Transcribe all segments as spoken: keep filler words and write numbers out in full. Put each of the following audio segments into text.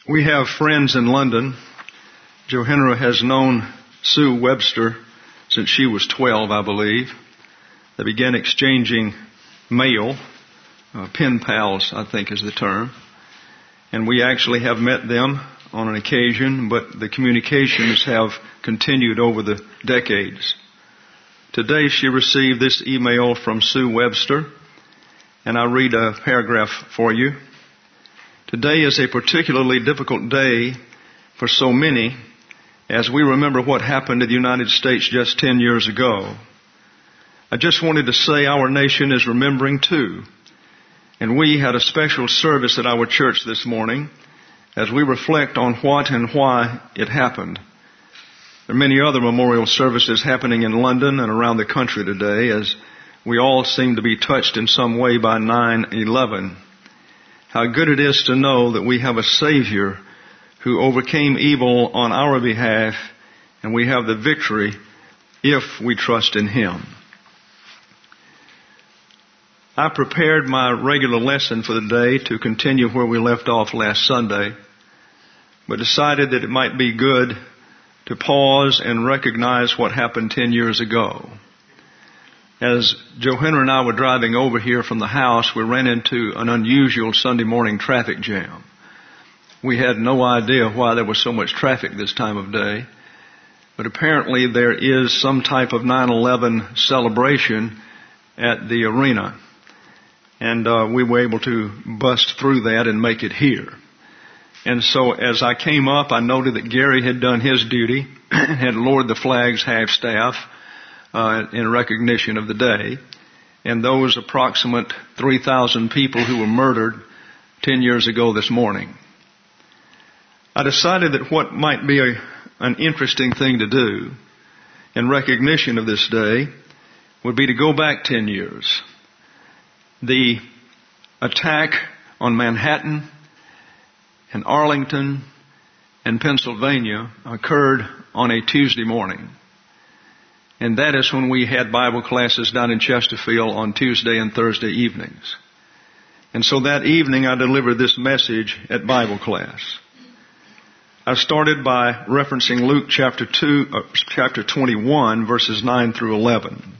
We have friends in London. Johanna has known Sue Webster since she was twelve, I believe. They began exchanging mail, uh, pen pals, I think is the term. And we actually have met them on an occasion, but the communications have continued over the decades. Today she received this email from Sue Webster, and I'll read a paragraph for you. Today is a particularly difficult day for so many as we remember what happened in the United States just ten years ago. I just wanted to say our nation is remembering too. And we had a special service at our church this morning as we reflect on what and why it happened. There are many other memorial services happening in London and around the country today as we all seem to be touched in some way by nine eleven. How good it is to know that we have a Savior who overcame evil on our behalf, and we have the victory if we trust in Him. I prepared my regular lesson for the day to continue where we left off last Sunday, but decided that it might be good to pause and recognize what happened ten years ago. As Johanna and I were driving over here from the house, we ran into an unusual Sunday morning traffic jam. We had no idea why there was so much traffic this time of day, but apparently there is some type of nine eleven celebration at the arena. And uh, we were able to bust through that and make it here. And so as I came up, I noted that Gary had done his duty, had lowered the flags half-staff uh, in recognition of the day. And those approximate three thousand people who were murdered ten years ago this morning. I decided that what might be a, an interesting thing to do in recognition of this day would be to go back ten years. The attack on Manhattan and Arlington and Pennsylvania occurred on a Tuesday morning. And that is when we had Bible classes down in Chesterfield on Tuesday and Thursday evenings. And so that evening I delivered this message at Bible class. I started by referencing Luke chapter two, uh, chapter twenty-one, verses nine through eleven.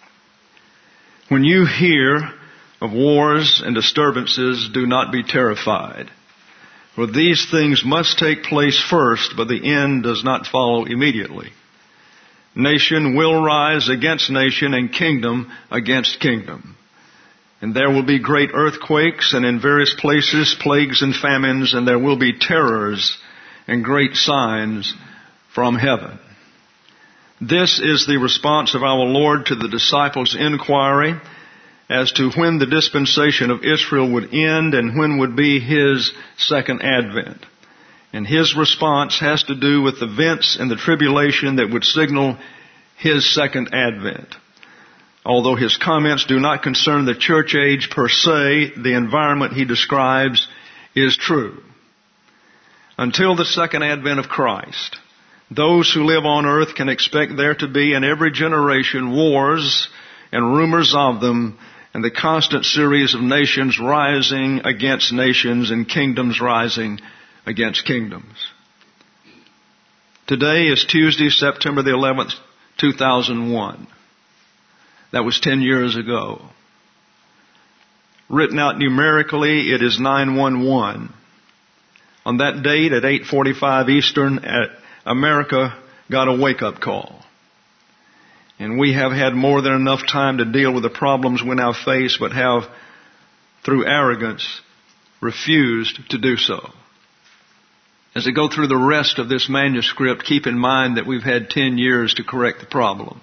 When you hear of wars and disturbances, do not be terrified. For these things must take place first, but the end does not follow immediately. Nation will rise against nation and kingdom against kingdom. And there will be great earthquakes and in various places plagues and famines, and there will be terrors and great signs from heaven. This is the response of our Lord to the disciples' inquiry as to when the dispensation of Israel would end and when would be His second advent. And His response has to do with events in the tribulation that would signal His second advent. Although His comments do not concern the church age per se, the environment He describes is true. Until the second advent of Christ, those who live on earth can expect there to be in every generation wars and rumors of them, and the constant series of nations rising against nations and kingdoms rising against kingdoms. Today is Tuesday, September the eleventh, two thousand one. That was ten years ago. Written out numerically, it is nine one one. On that date at eight forty-five Eastern, America got a wake-up call. And we have had more than enough time to deal with the problems we now face, but have, through arrogance, refused to do so. As I go through the rest of this manuscript, keep in mind that we've had ten years to correct the problem.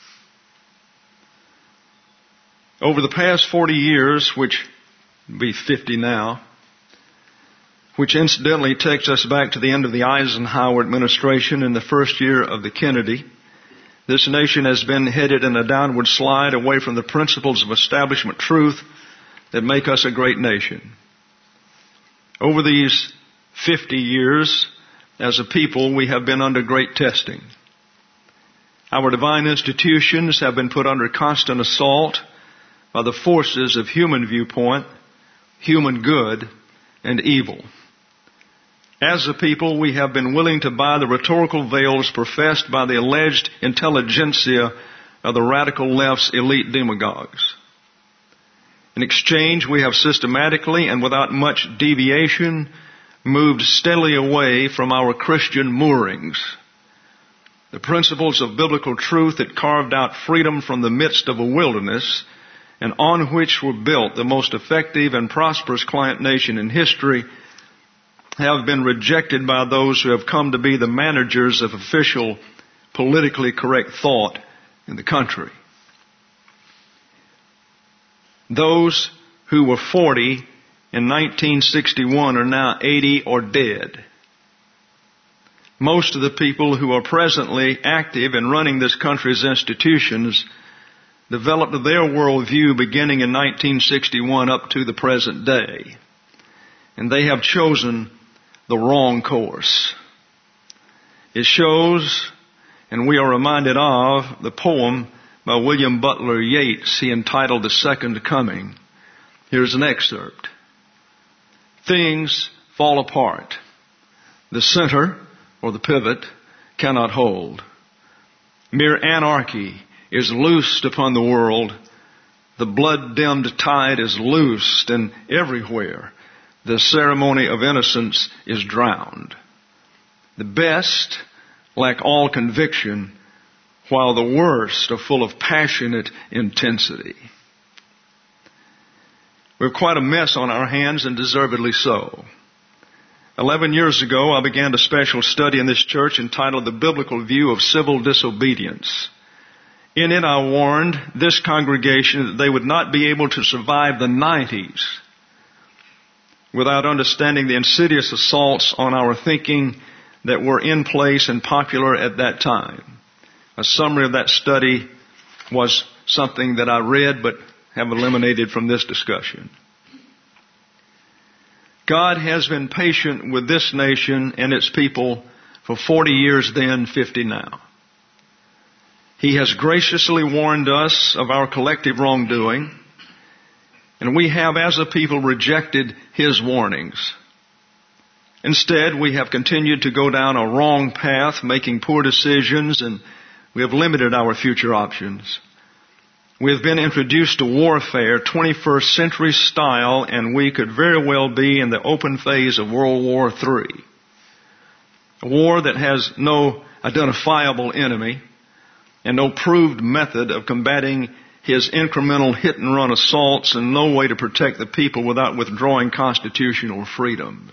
Over the past forty years, which will be fifty now, which incidentally takes us back to the end of the Eisenhower administration and the first year of the Kennedy, this nation has been headed in a downward slide away from the principles of establishment truth that make us a great nation. Over these fifty years, as a people, we have been under great testing. Our divine institutions have been put under constant assault by the forces of human viewpoint, human good, and evil. As a people, we have been willing to buy the rhetorical veils professed by the alleged intelligentsia of the radical left's elite demagogues. In exchange, we have systematically and without much deviation moved steadily away from our Christian moorings. The principles of biblical truth that carved out freedom from the midst of a wilderness and on which were built the most effective and prosperous client nation in history have been rejected by those who have come to be the managers of official, politically correct thought in the country. Those who were forty in nineteen sixty-one are now eighty or dead. Most of the people who are presently active in running this country's institutions developed their worldview beginning in nineteen sixty-one up to the present day. And they have chosen the wrong course. It shows, and we are reminded of, the poem by William Butler Yeats he entitled The Second Coming. Here's an excerpt. Things fall apart. The center, or the pivot, cannot hold. Mere anarchy is loosed upon the world. The blood-dimmed tide is loosed, and everywhere the ceremony of innocence is drowned. The best lack all conviction, while the worst are full of passionate intensity. We have quite a mess on our hands, and deservedly so. Eleven years ago, I began a special study in this church entitled The Biblical View of Civil Disobedience. In it, I warned this congregation that they would not be able to survive the nineties without understanding the insidious assaults on our thinking that were in place and popular at that time. A summary of that study was something that I read but have eliminated from this discussion. God has been patient with this nation and its people for forty years then, fifty now. He has graciously warned us of our collective wrongdoing, and we have as a people rejected His warnings. Instead, we have continued to go down a wrong path, making poor decisions, and we have limited our future options. We have been introduced to warfare, twenty-first century style, and we could very well be in the open phase of World War Three. A war that has no identifiable enemy and no proved method of combating his incremental hit-and-run assaults, and no way to protect the people without withdrawing constitutional freedoms.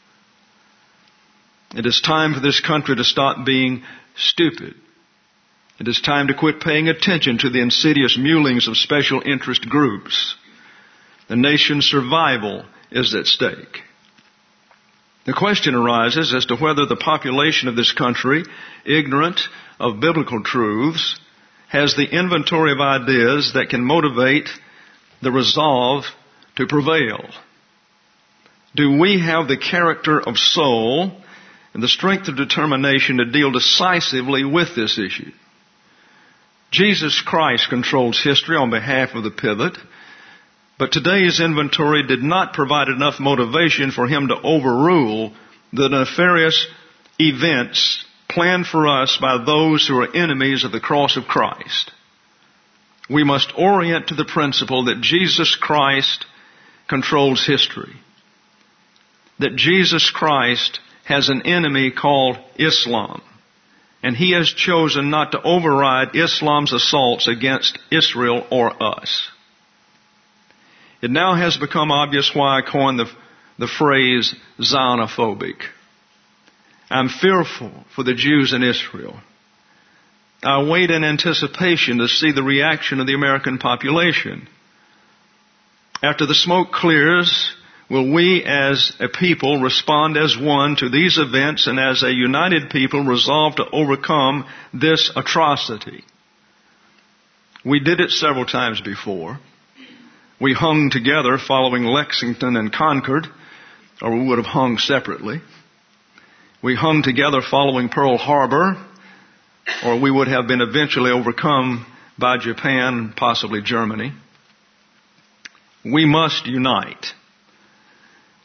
It is time for this country to stop being stupid. It is time to quit paying attention to the insidious mulings of special interest groups. The nation's survival is at stake. The question arises as to whether the population of this country, ignorant of biblical truths, has the inventory of ideas that can motivate the resolve to prevail. Do we have the character of soul and the strength of determination to deal decisively with this issue? Jesus Christ controls history on behalf of the pivot, but today's inventory did not provide enough motivation for Him to overrule the nefarious events planned for us by those who are enemies of the cross of Christ. We must orient to the principle that Jesus Christ controls history, that Jesus Christ has an enemy called Islam, and He has chosen not to override Islam's assaults against Israel or us. It now has become obvious why I coined the, the phrase Zionophobic. I'm fearful for the Jews in Israel. I wait in anticipation to see the reaction of the American population. After the smoke clears, will we as a people respond as one to these events and as a united people resolve to overcome this atrocity? We did it several times before. We hung together following Lexington and Concord, or we would have hung separately. We hung together following Pearl Harbor, or we would have been eventually overcome by Japan, possibly Germany. We must unite.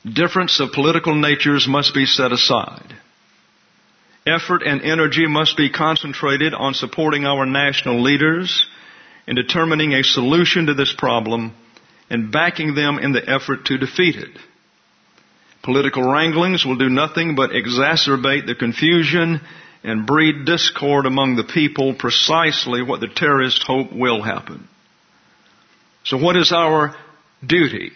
Difference of political natures must be set aside. Effort and energy must be concentrated on supporting our national leaders in determining a solution to this problem and backing them in the effort to defeat it. Political wranglings will do nothing but exacerbate the confusion and breed discord among the people, precisely what the terrorists hope will happen. So what is our duty?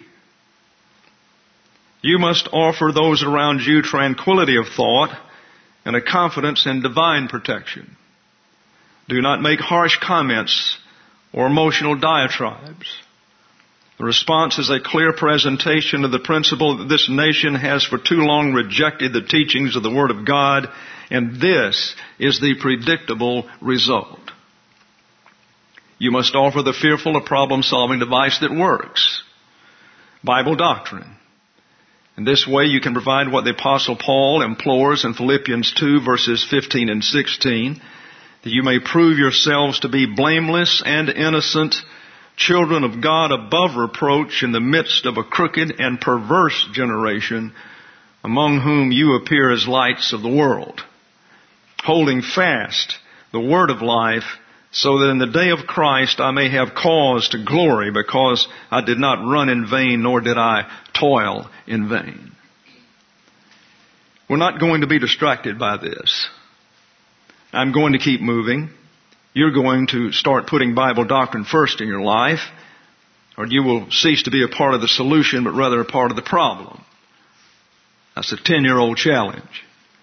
You must offer those around you tranquility of thought and a confidence in divine protection. Do not make harsh comments or emotional diatribes. The response is a clear presentation of the principle that this nation has for too long rejected the teachings of the Word of God, and this is the predictable result. You must offer the fearful a problem-solving device that works. Bible doctrine. In this way you can provide what the Apostle Paul implores in Philippians two verses fifteen and sixteen, that you may prove yourselves to be blameless and innocent, children of God above reproach in the midst of a crooked and perverse generation, among whom you appear as lights of the world, holding fast the word of life, so that in the day of Christ I may have cause to glory, because I did not run in vain, nor did I toil in vain. We're not going to be distracted by this. I'm going to keep moving. You're going to start putting Bible doctrine first in your life, or you will cease to be a part of the solution, but rather a part of the problem. That's a ten-year-old challenge.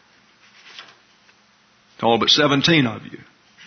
All but seventeen of you.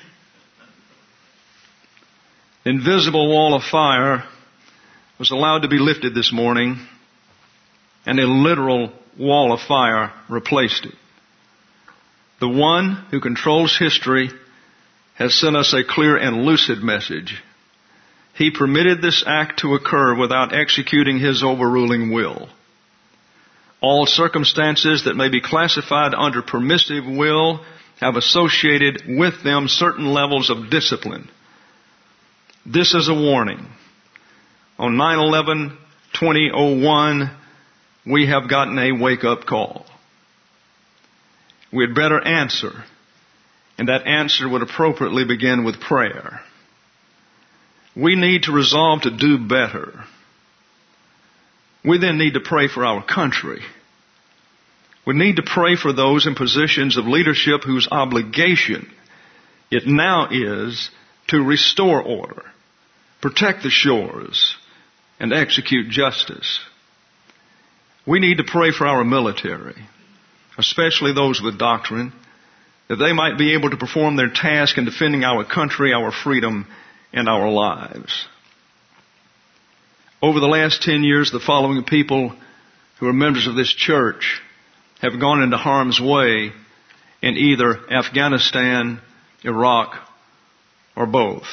The invisible wall of fire was allowed to be lifted this morning, and a literal wall of fire replaced it. The one who controls history has sent us a clear and lucid message. He permitted this act to occur without executing His overruling will. All circumstances that may be classified under permissive will have associated with them certain levels of discipline. This is a warning. On nine eleven twenty oh one, we have gotten a wake-up call. We had better answer, and that answer would appropriately begin with prayer. We need to resolve to do better. We then need to pray for our country. We need to pray for those in positions of leadership whose obligation it now is to restore order, protect the shores, and execute justice. We need to pray for our military, especially those with doctrine, that they might be able to perform their task in defending our country, our freedom, and our lives. Over the last ten years, the following people who are members of this church have gone into harm's way in either Afghanistan, Iraq, or both.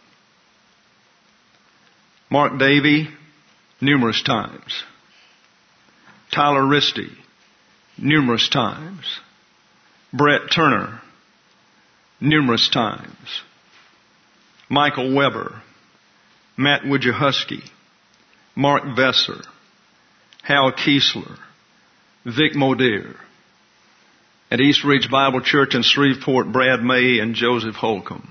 Mark Davey, numerous times. Tyler Risty, numerous times. Brett Turner, numerous times. Michael Weber, Matt Wojciechowski, Mark Vesser, Hal Kiesler, Vic Modir. At East Ridge Bible Church in Shreveport, Brad May and Joseph Holcomb.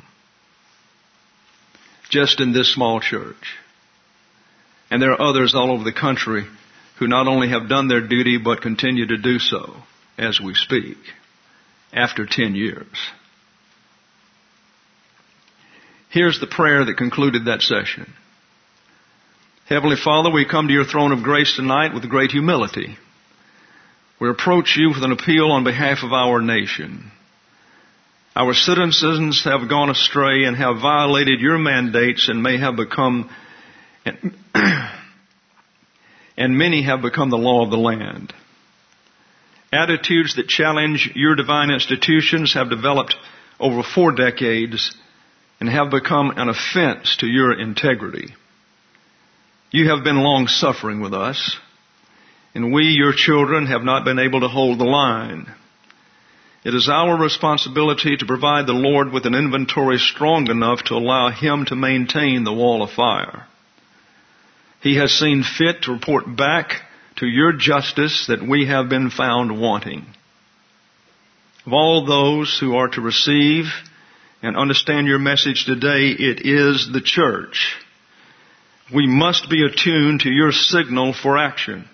Just in this small church. And there are others all over the country who not only have done their duty, but continue to do so as we speak, after ten years. Here's the prayer that concluded that session. Heavenly Father, we come to your throne of grace tonight with great humility. We approach you with an appeal on behalf of our nation. Our citizens have gone astray and have violated your mandates and may have become, and many have become the law of the land. Attitudes that challenge your divine institutions have developed over four decades and have become an offense to your integrity. You have been long-suffering with us, and we, your children, have not been able to hold the line. It is our responsibility to provide the Lord with an inventory strong enough to allow Him to maintain the wall of fire. He has seen fit to report back to your justice that we have been found wanting. Of all those who are to receive and understand your message today, it is the church. We must be attuned to your signal for action.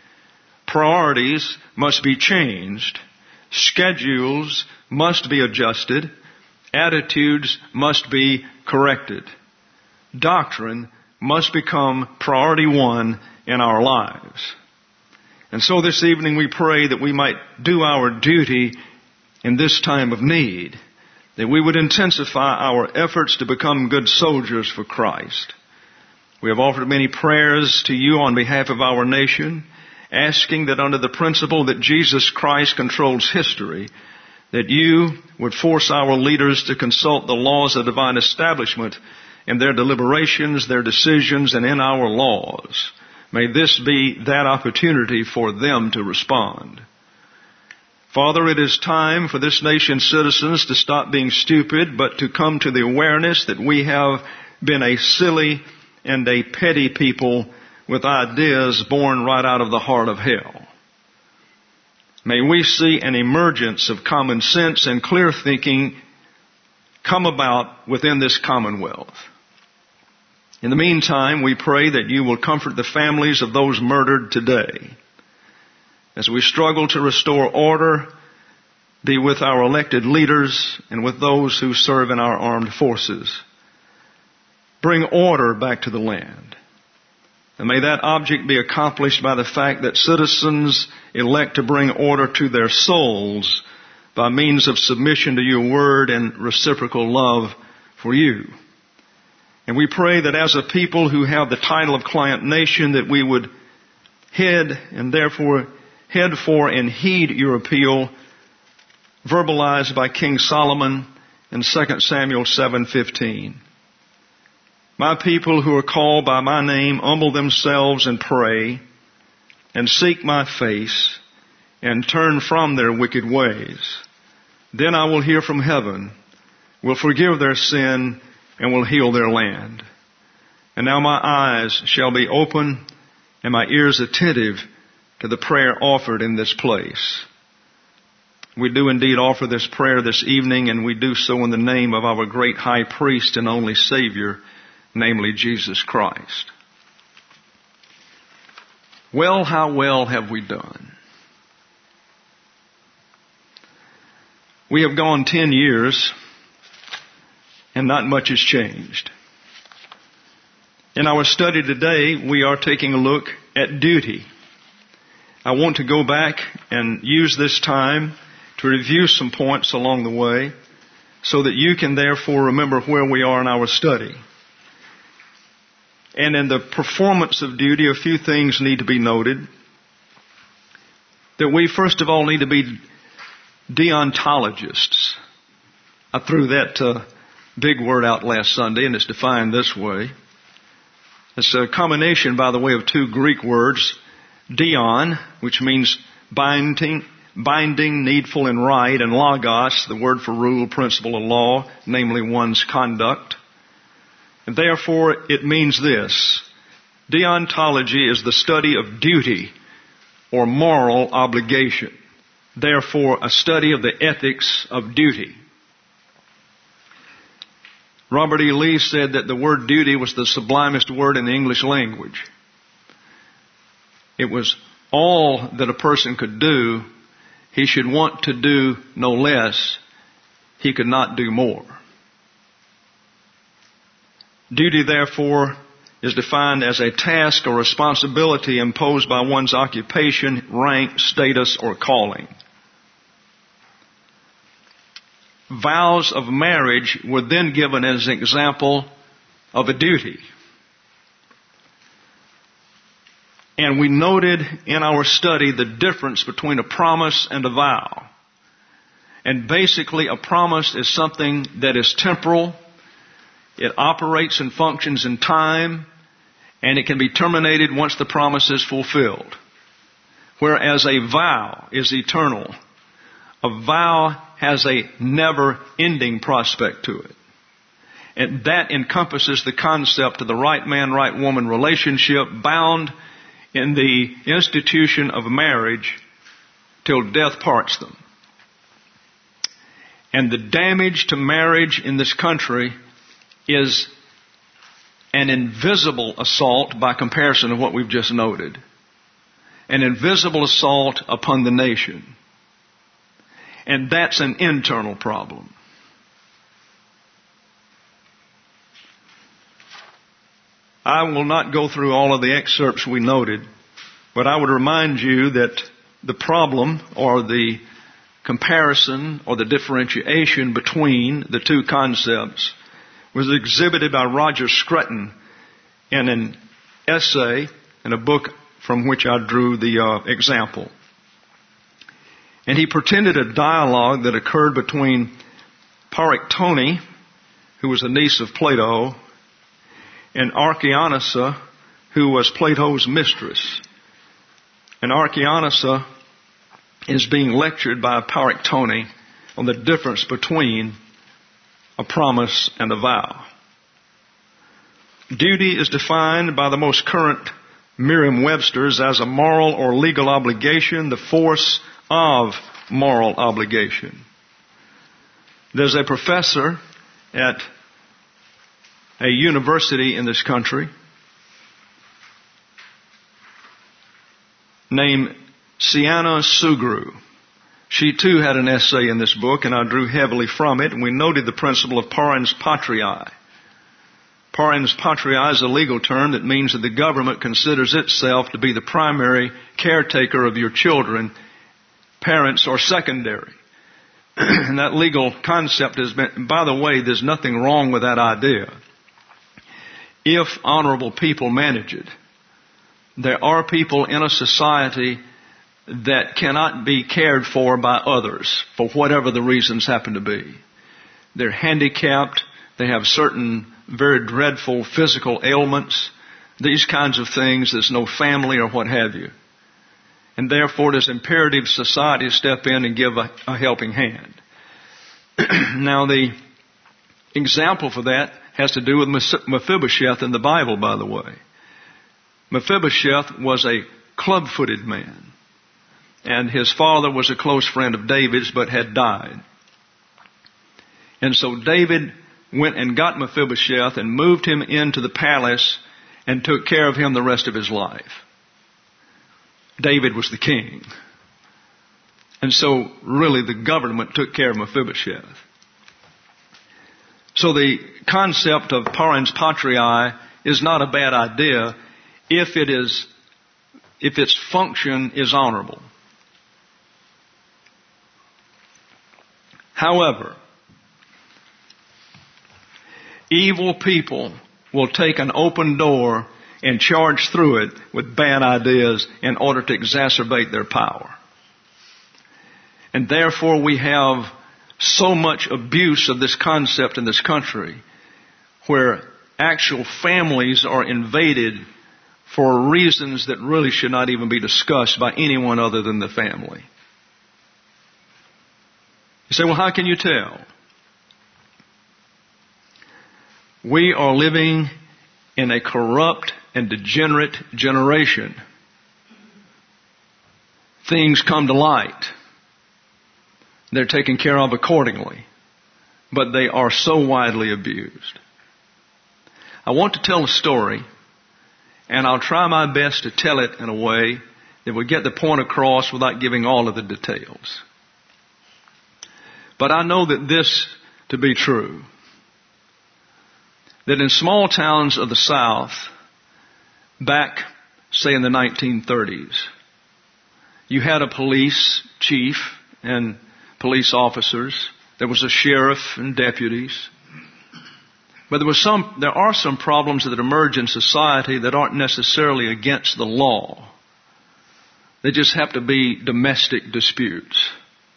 Priorities must be changed. Schedules must be adjusted. Attitudes must be corrected. Doctrine must become priority one in our lives. And so this evening we pray that we might do our duty in this time of need, that we would intensify our efforts to become good soldiers for Christ. We have offered many prayers to you on behalf of our nation, asking that under the principle that Jesus Christ controls history, that you would force our leaders to consult the laws of divine establishment in their deliberations, their decisions, and in our laws. May this be that opportunity for them to respond. Father, it is time for this nation's citizens to stop being stupid, but to come to the awareness that we have been a silly and a petty people with ideas born right out of the heart of hell. May we see an emergence of common sense and clear thinking come about within this commonwealth. In the meantime, we pray that you will comfort the families of those murdered today. As we struggle to restore order, be with our elected leaders and with those who serve in our armed forces. Bring order back to the land. And may that object be accomplished by the fact that citizens elect to bring order to their souls by means of submission to your word and reciprocal love for you. And we pray that as a people who have the title of client nation, that we would head and therefore head for and heed your appeal verbalized by King Solomon in Second Samuel seven fifteen. My people who are called by my name humble themselves and pray and seek my face and turn from their wicked ways. Then I will hear from heaven, will forgive their sin, and will heal their land. And now my eyes shall be open and my ears attentive to the prayer offered in this place. We do indeed offer this prayer this evening, and we do so in the name of our great high priest and only Savior, namely Jesus Christ. Well, how well have we done? We have gone ten years and not much has changed. In our study today, we are taking a look at duty. I want to go back and use this time to review some points along the way so that you can therefore remember where we are in our study. And in the performance of duty, a few things need to be noted. That we first of all need to be deontologists. I threw that uh, big word out last Sunday, and it's defined this way. It's a combination, by the way, of two Greek words, deon, which means binding, binding, needful, and right, and logos, the word for rule, principle, or law, namely one's conduct. And therefore, it means this. Deontology is the study of duty or moral obligation. Therefore, a study of the ethics of duty. Robert E. Lee said that the word duty was the sublimest word in the English language. It was all that a person could do. He should want to do no less. He could not do more. Duty, therefore, is defined as a task or responsibility imposed by one's occupation, rank, status, or calling. Vows of marriage were then given as an example of a duty. And we noted in our study the difference between a promise and a vow. And basically, a promise is something that is temporal. It operates and functions in time, and it can be terminated once the promise is fulfilled. Whereas a vow is eternal. A vow has a never-ending prospect to it. And that encompasses the concept of the right man, right woman relationship bound in the institution of marriage till death parts them. And the damage to marriage in this country is an invisible assault by comparison to what we've just noted. An invisible assault upon the nation. And that's an internal problem. I will not go through all of the excerpts we noted, but I would remind you that the problem or the comparison or the differentiation between the two concepts was exhibited by Roger Scruton in an essay in a book from which I drew the uh, example. And he pretended a dialogue that occurred between Paractone, who was a niece of Plato, and Archianissa, who was Plato's mistress. And Archianissa is being lectured by Paractone on the difference between a promise and a vow. Duty is defined by the most current Merriam-Webster's as a moral or legal obligation, the force of moral obligation. There's a professor at a university in this country named Siana Sugru. She too had an essay in this book, and I drew heavily from it, and we noted the principle of parens patriae. Parens patriae is a legal term that means that the government considers itself to be the primary caretaker of your children. Parents are secondary. And that legal concept has been, by the way, there's nothing wrong with that idea. If honorable people manage it, there are people in a society that cannot be cared for by others for whatever the reasons happen to be. They're handicapped. They have certain very dreadful physical ailments. These kinds of things. There's no family or what have you. And therefore it is imperative society to step in and give a, a helping hand. Now the example for that has to do with Mephibosheth in the Bible, by the way. Mephibosheth was a club-footed man. And his father was a close friend of David's, but had died. And so David went and got Mephibosheth and moved him into the palace and took care of him the rest of his life. David was the king. And so really the government took care of Mephibosheth. So the concept of parens patriae is not a bad idea if it is, if its function is honorable. However, evil people will take an open door and charge through it with bad ideas in order to exacerbate their power. And therefore we have so much abuse of this concept in this country where actual families are invaded for reasons that really should not even be discussed by anyone other than the family. You say, well, how can you tell? We are living in a corrupt and degenerate generation. Things come to light. They're taken care of accordingly. But they are so widely abused. I want to tell a story, and I'll try my best to tell it in a way that will get the point across without giving all of the details. But I know that this to be true. That in small towns of the South, back, say, in the nineteen thirties, you had a police chief and police officers. There was a sheriff and deputies. But there was some, there are some problems that emerge in society that aren't necessarily against the law. They just have to be domestic disputes.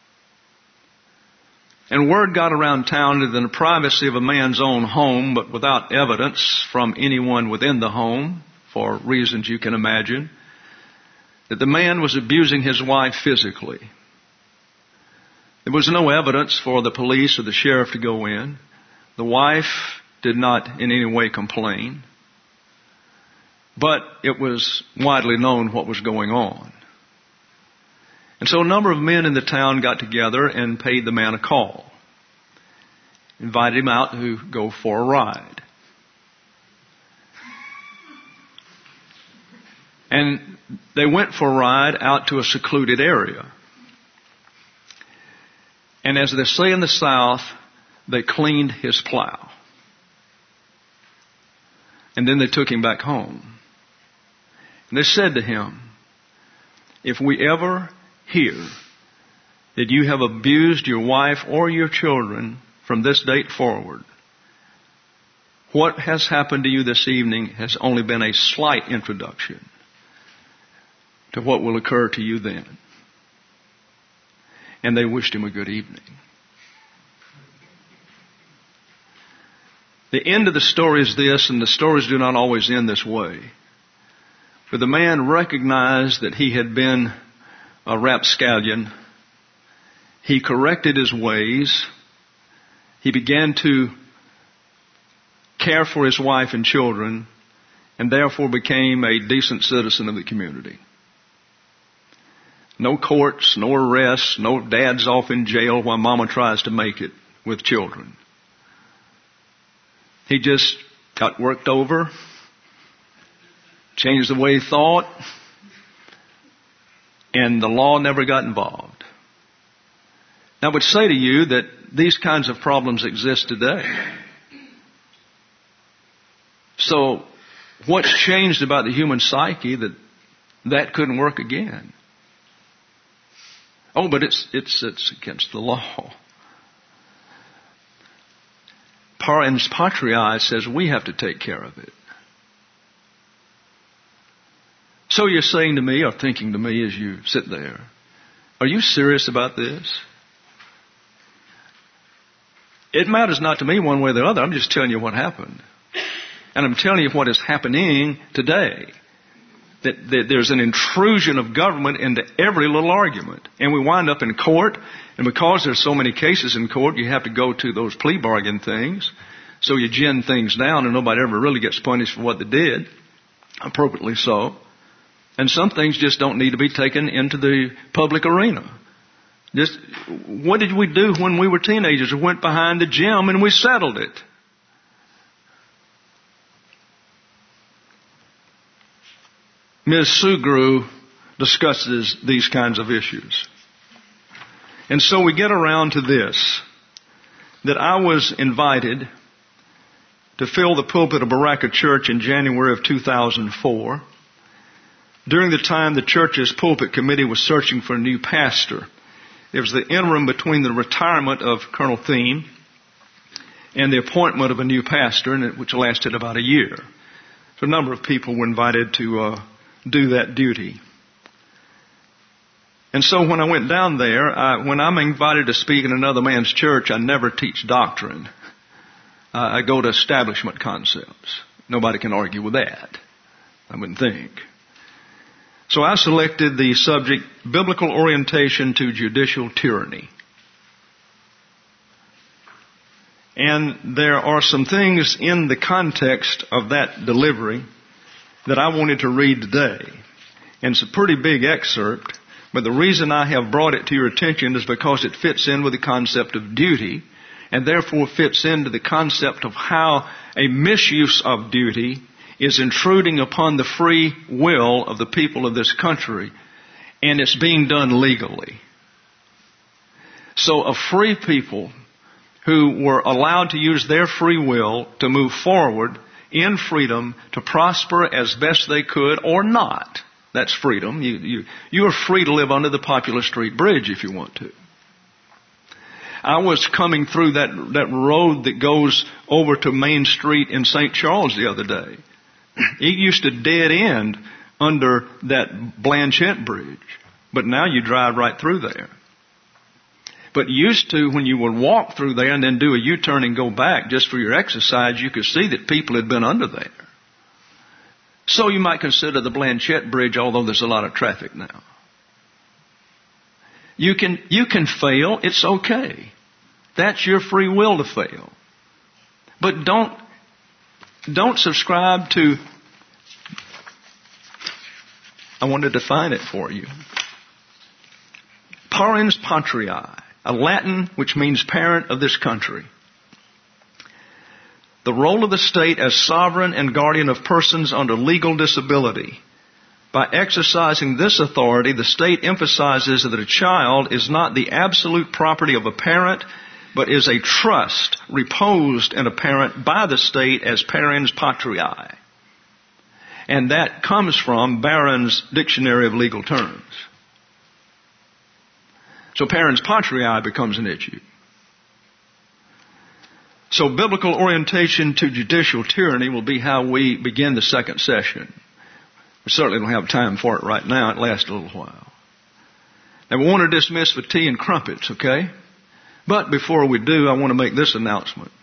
And word got around town that in the privacy of a man's own home, but without evidence from anyone within the home, for reasons you can imagine, that the man was abusing his wife physically. There was no evidence for the police or the sheriff to go in. The wife did not in any way complain. But it was widely known what was going on. And so a number of men in the town got together and paid the man a call. Invited him out to go for a ride. And they went for a ride out to a secluded area. And as they say in the South, they cleaned his plow. And then they took him back home. And they said to him, if we ever hear that you have abused your wife or your children from this date forward, what has happened to you this evening has only been a slight introduction to what will occur to you then. And they wished him a good evening. The end of the story is this, and the stories do not always end this way. For the man recognized that he had been a rapscallion. He corrected his ways. He began to care for his wife and children, and therefore became a decent citizen of the community. No courts, no arrests, no dads off in jail while mama tries to make it with children. He just got worked over, changed the way he thought, and the law never got involved. Now, I would say to you that these kinds of problems exist today. So, what's changed about the human psyche that that couldn't work again? Oh, but it's it's it's against the law. Parens patriae says we have to take care of it. So you're saying to me, or thinking to me as you sit there, are you serious about this? It matters not to me one way or the other. I'm just telling you what happened. And I'm telling you what is happening today. That, that there's an intrusion of government into every little argument. And we wind up in court, and because there's so many cases in court, you have to go to those plea bargain things. So you gin things down, and nobody ever really gets punished for what they did, appropriately so. And some things just don't need to be taken into the public arena. Just, what did we do when we were teenagers? We went behind the gym and we settled it. Miz Sugrue discusses these kinds of issues. And so we get around to this, that I was invited to fill the pulpit of Baraka Church in January of two thousand four. During the time the church's pulpit committee was searching for a new pastor. It was the interim between the retirement of Colonel Thiem and the appointment of a new pastor, which lasted about a year. So a number of people were invited to uh, do that duty. And so when I went down there, I, when I'm invited to speak in another man's church, I never teach doctrine. Uh, I go to establishment concepts. Nobody can argue with that, I wouldn't think. So I selected the subject, Biblical Orientation to Judicial Tyranny. And there are some things in the context of that delivery that I wanted to read today. And it's a pretty big excerpt, but the reason I have brought it to your attention is because it fits in with the concept of duty, and therefore fits into the concept of how a misuse of duty is intruding upon the free will of the people of this country, and it's being done legally. So a free people who were allowed to use their free will to move forward in freedom to prosper as best they could or not. That's freedom. You, you, you are free to live under the Popular Street Bridge if you want to. I was coming through that, that road that goes over to Main Street in Saint Charles the other day. It used to dead end under that Blanchette Bridge, but now you drive right through there. But used to, when you would walk through there and then do a U-turn and go back just for your exercise, you could see that people had been under there. So you might consider the Blanchette Bridge, although there's a lot of traffic now. You can, you can fail. It's okay. That's your free will to fail. But don't, don't subscribe to I want to define it for you. Parens patriae, a Latin which means parent of this country. The role of the state as sovereign and guardian of persons under legal disability. By exercising this authority, the state emphasizes that a child is not the absolute property of a parent, but is a trust reposed in a parent by the state as parens patriae. And that comes from Barron's Dictionary of Legal Terms. So parens patriae becomes an issue. So biblical orientation to judicial tyranny will be how we begin the second session. We certainly don't have time for it right now. It lasts a little while. Now we want to dismiss for tea and crumpets, okay? But before we do, I want to make this announcement.